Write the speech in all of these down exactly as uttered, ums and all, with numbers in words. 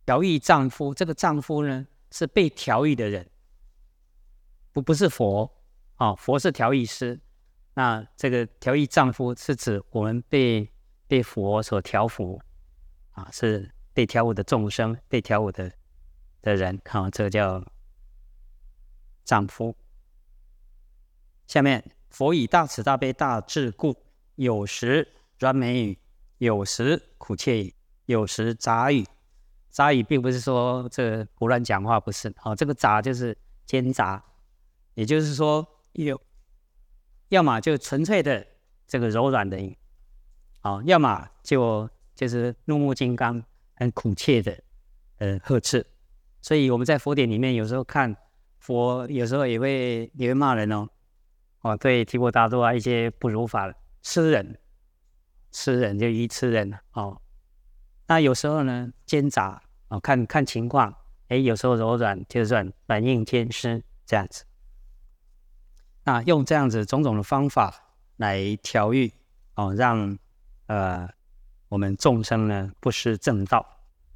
调御丈夫，这个丈夫呢是被调御的人，不不是佛啊、哦，佛是调御师。那这个调御丈夫是指我们被被佛所调伏啊，是被调伏的众生，被调伏的的人，啊，这个叫丈夫。下面，佛以大慈大悲大智故，有时软美语，有时苦切语，有时杂语。杂语并不是说这胡乱讲话，不是，哦，这个杂就是奸杂，也就是说有，要么就纯粹的这个柔软的语，哦，要么就就是怒目金刚，很苦切的呃呵斥。所以我们在佛典里面有时候看佛，有时候也会也会骂人哦。哦，对提婆达多啊一些不如法的吃人，吃人就愚痴人哦。那有时候呢奸杂哦，看看情况，哎，有时候柔软就是软软硬兼施这样子。那用这样子种种的方法来调御哦，让呃我们众生呢不失正道。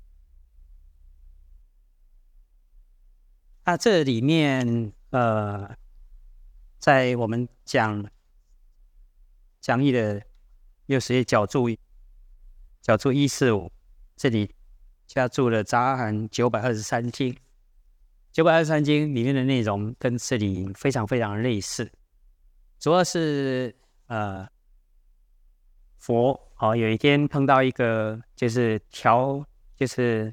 那这里面呃。在我们讲讲义的六十页角注角注一四五，这里加注了杂含九百二十三经。九百二十三经里面的内容跟这里非常非常类似，主要是呃佛哦，有一天碰到一个就是调就是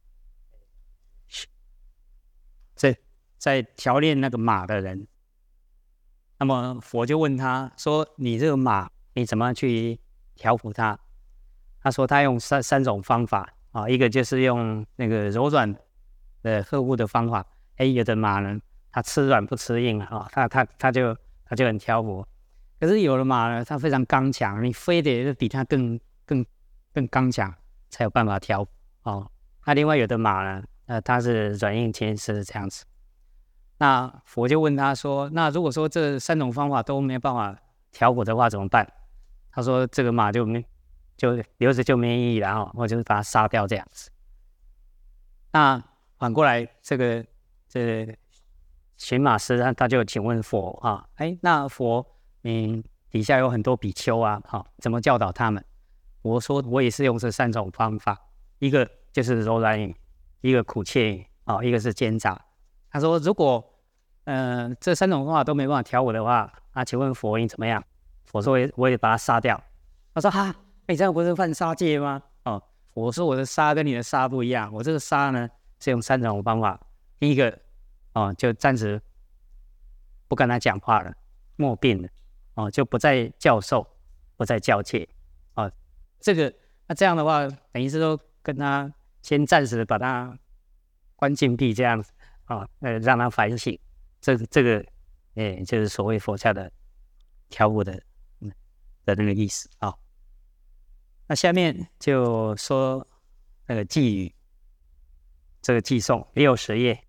在在调练那个马的人。那么佛就问他说：“你这个马，你怎么去调伏它？”他说他用三三种方法啊，一个就是用那个柔软的呵护的方法。哎，有的马呢，它吃软不吃硬啊，它它它就它就很调伏。可是有的马呢，它非常刚强，你非得比它更更更刚强才有办法调伏哦。那另外有的马呢，呃，它是软硬兼施这样子。那佛就问他说：“那如果说这三种方法都没办法调伏的话，怎么办？”他说：“这个马就没就留着就没意义了哦，我就是把它杀掉这样子。”那反过来，这个这个驯马师他他就请问佛啊，哎，那佛你底下有很多比丘啊，好、哦，怎么教导他们？佛说：“我也是用这三种方法，一个就是柔软语，一个苦切语，哦，一个是奸杂。”他说：“如果呃这三种方法都没办法调我的话，那请问佛你怎么样？”佛说：“我也我也把它杀掉。”他说：“哈，你这样不是犯杀戒吗？”哦，我说我的杀跟你的杀不一样，我这个杀呢是用三种方法。第一个哦，就暂时不跟他讲话了，默病了，哦，就不再教授，不再教诫，哦，这个那这样的话，等于是说跟他先暂时把他关禁闭这样子。啊、哦，呃，让他反省，这个这个，哎，就是所谓佛教的调伏的，嗯的那个意思啊、哦。那下面就说那个偈语，这个偈颂六十页，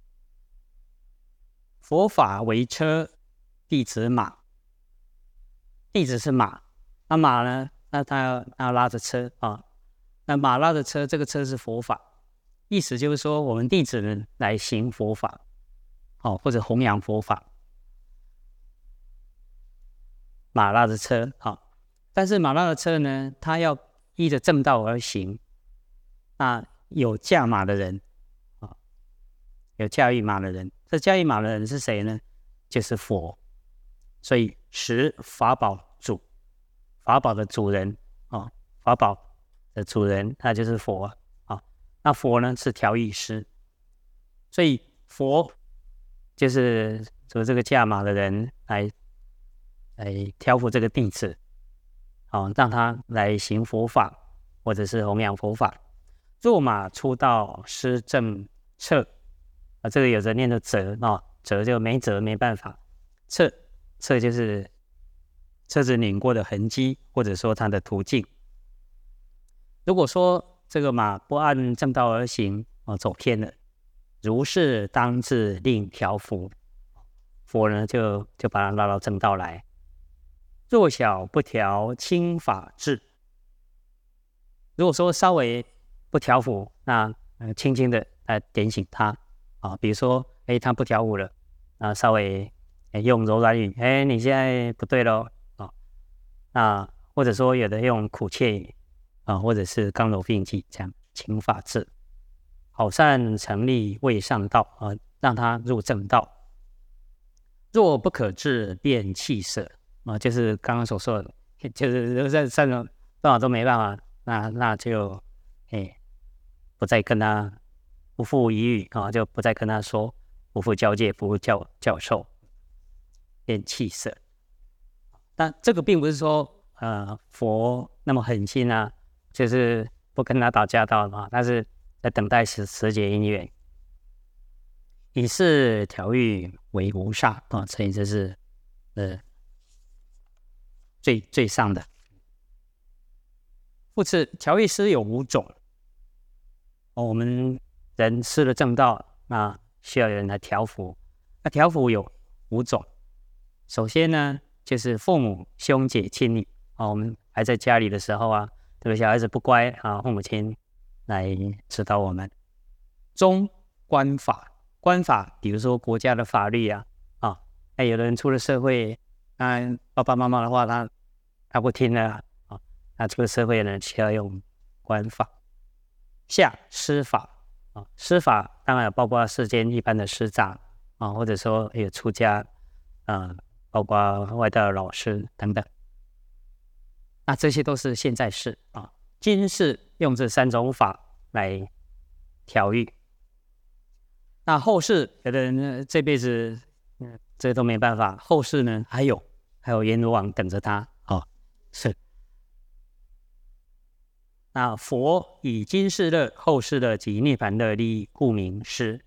佛法为车，弟子马。弟子是马，那马呢？那他要他要拉着车啊、哦，那马拉着车，这个车是佛法。意思就是说，我们弟子呢来行佛法，哦，或者弘扬佛法，马拉着车，好、哦，但是马拉着车呢，他要依着正道而行。那有驾马的人，啊、哦，有驾驭马的人，这驾驭马的人是谁呢？就是佛。所以识法宝主，法宝的主人，哦，法宝的主人，他就是佛。那佛呢是调御师，所以佛就是由这个驾马的人来来调伏这个弟子，哦，让他来行佛法，或者是弘扬佛法。若马出道失正策啊，这个有着念的责哦，责就没辙没办法，策策就是车子碾过的痕迹，或者说它的途径。如果说这个马不按正道而行，哦，走偏了，如是当自令调伏。佛呢就就把它拉到正道来。弱小不调，轻法治。如果说稍微不调伏，那呃轻轻的来点醒他啊，比如说，哎，他不调舞了，啊，稍微用柔软语，哎，你现在不对咯，啊，那或者说有的用苦切语啊，或者是刚柔并济，这样请法治，好善成立未上道啊，让他入正道。若不可治，便弃舍啊，就是刚刚所说的，就是在三种办法都没办法，那那就哎不再跟他不复一语啊，就不再跟他说，不复交界，不复教教授，便弃舍。但这个并不是说呃佛那么狠心啊，就是不跟他打交道啊，但是在等待时时节因缘。以是调御为无上啊，所以这是呃最最上的。复次，调御师有五种。哦，我们人失了正道，那需要有人来调伏。那调伏有五种。首先呢，就是父母、兄姐、亲女啊，我们还在家里的时候啊，这个小孩子不乖啊，父母亲来指导我们。中官法。官法，比如说国家的法律啊，啊，哎，有的人出了社会，那爸爸妈妈的话，他他不听了啊，那这个社会呢，需要用官法。下师法啊，师法当然包括世间一般的师长啊，或者说有出家啊，包括外道的老师等等，那这些都是现在式啊。今世用这三种法来调御。那后世有的人呢，这辈子嗯，这都没办法。后世呢，还有还有阎罗王等着他哦。是。那佛以今世乐、后世乐及涅槃乐利，故名师。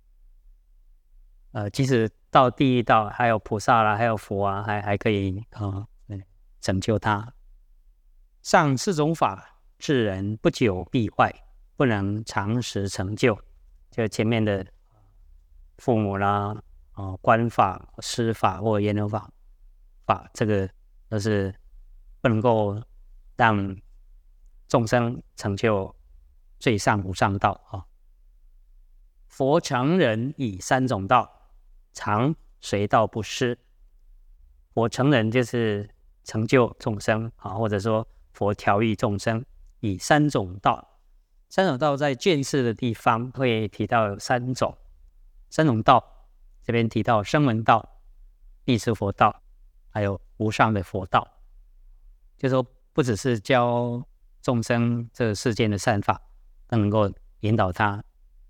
呃，即使到地狱道，还有菩萨啦，还有佛啊，还还可以啊、呃，拯救他。上四种法，治人不久必坏，不能长时成就。就前面的。父母啦，哦，官法、师法或阎罗法法，这个都是不能够让众生成就最上无上道啊。佛成人以三种道，常随道不失。佛成人就是成就众生啊，或者说佛调御众生，以三种道。三种道在卷四的地方会提到有三种。三种道，这边提到声闻道、地持佛道，还有无上的佛道，就说不只是教众生这世间的善法，更能够引导他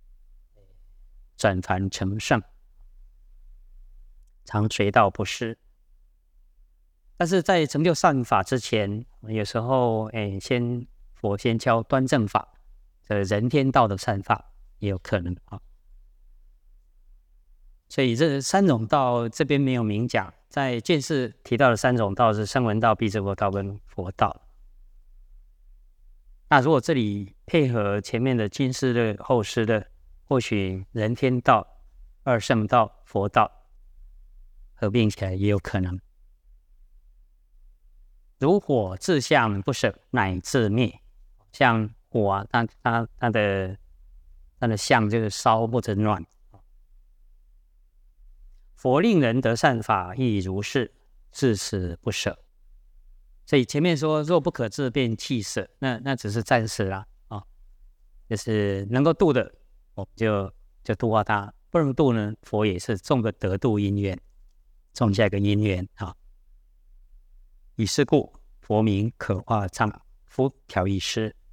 转凡成圣，常随道不失。但是在成就善法之前，有时候哎，先佛先教端正法，这人天道的善法也有可能啊。所以这三种道这边没有明讲，在卷四提到的三种道是声闻道、地持佛道跟佛道。那如果这里配合前面的今世的、后世的，或许人天道、二圣道、佛道合并起来也有可能。如火自相不舍，乃自灭。像火啊，它它它的它的相就是烧或者暖。佛令人得善法，亦如是，至死不舍。所以前面说若不可治，便弃舍，那那只是暂时啦啊，就是能够度的，我们就就度化他；不能度呢，佛也是种个得度因缘，种下一个因缘啊。以是故，佛名可化丈夫调御师。